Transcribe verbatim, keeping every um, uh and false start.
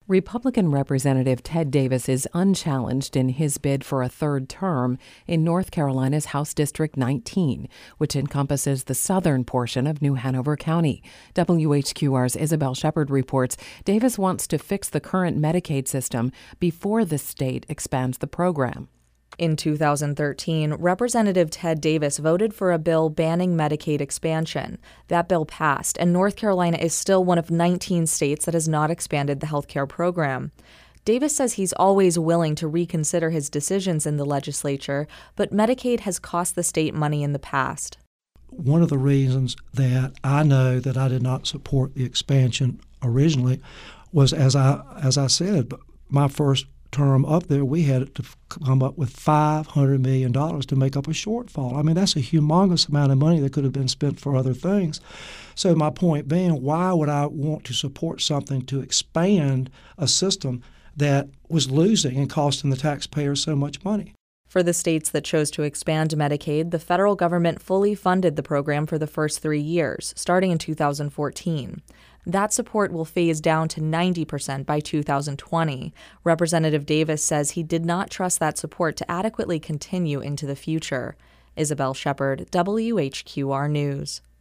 Republican Representative Ted Davis is unchallenged in his bid for a third term in North Carolina's House District nineteen, which encompasses the southern portion of New Hanover County. W H Q R's Isabel Shepard reports Davis wants to fix the current Medicaid system before the state expands the program. In two thousand thirteen, Representative Ted Davis voted for a bill banning Medicaid expansion. That bill passed, and North Carolina is still one of nineteen states that has not expanded the health care program. Davis says he's always willing to reconsider his decisions in the legislature, but Medicaid has cost the state money in the past. One of the reasons that I know that I did not support the expansion originally was, as I as I said, my first term up there, we had to come up with five hundred million dollars to make up a shortfall. I mean, that's a humongous amount of money that could have been spent for other things. So my point being, why would I want to support something to expand a system that was losing and costing the taxpayers so much money? For the states that chose to expand Medicaid, the federal government fully funded the program for the first three years, starting in two thousand fourteen. That support will phase down to ninety percent by two thousand twenty. Representative Davis says he did not trust that support to adequately continue into the future. Isabel Shepard, W H Q R News.